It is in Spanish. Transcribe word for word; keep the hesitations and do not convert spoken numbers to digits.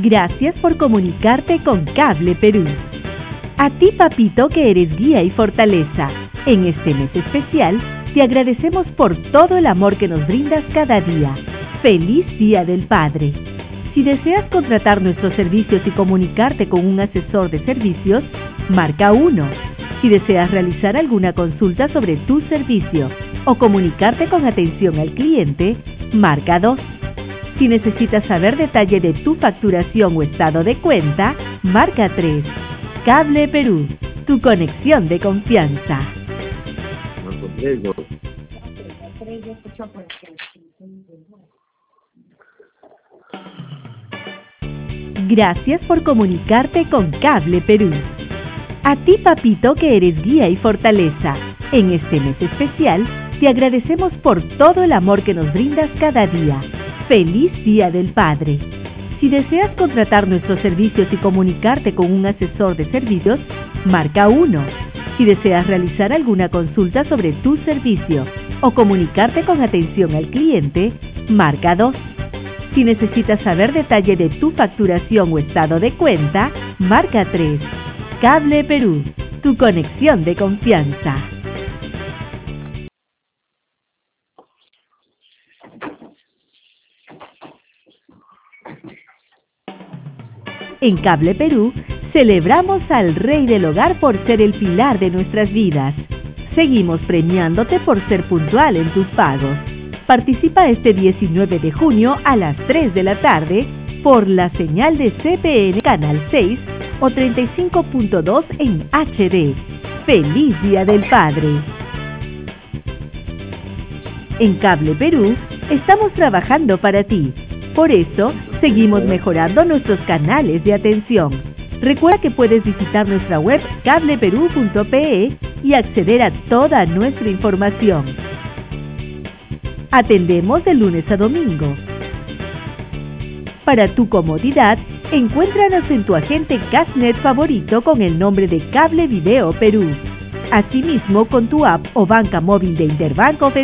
Gracias por comunicarte con Cable Perú. A ti, papito, que eres guía y fortaleza, en este mes especial te agradecemos por todo el amor que nos brindas cada día. ¡Feliz Día del Padre! Si deseas contratar nuestros servicios y comunicarte con un asesor de servicios, marca uno. Si deseas realizar alguna consulta sobre tu servicio o comunicarte con atención al cliente, marca dos. Si necesitas saber detalle de tu facturación o estado de cuenta, marca tres. Cable Perú, tu conexión de confianza. Gracias por comunicarte con Cable Perú. A ti, papito, que eres guía y fortaleza, en este mes especial te agradecemos por todo el amor que nos brindas cada día. ¡Feliz Día del Padre! Si deseas contratar nuestros servicios y comunicarte con un asesor de servicios, marca uno. Si deseas realizar alguna consulta sobre tu servicio o comunicarte con atención al cliente, marca dos. Si necesitas saber detalle de tu facturación o estado de cuenta, marca tres. Cable Perú, tu conexión de confianza. En Cable Perú, celebramos al Rey del Hogar por ser el pilar de nuestras vidas. Seguimos premiándote por ser puntual en tus pagos. Participa este diecinueve de junio a las tres de la tarde por la señal de C P N Canal seis o treinta y cinco punto dos en H D. ¡Feliz Día del Padre! En Cable Perú, estamos trabajando para ti. Por eso, seguimos mejorando nuestros canales de atención. Recuerda que puedes visitar nuestra web cable perú punto pe y acceder a toda nuestra información. Atendemos de lunes a domingo. Para tu comodidad, encuéntranos en tu agente Cashnet favorito con el nombre de Cable Video Perú. Asimismo, con tu app o banca móvil de Interbanco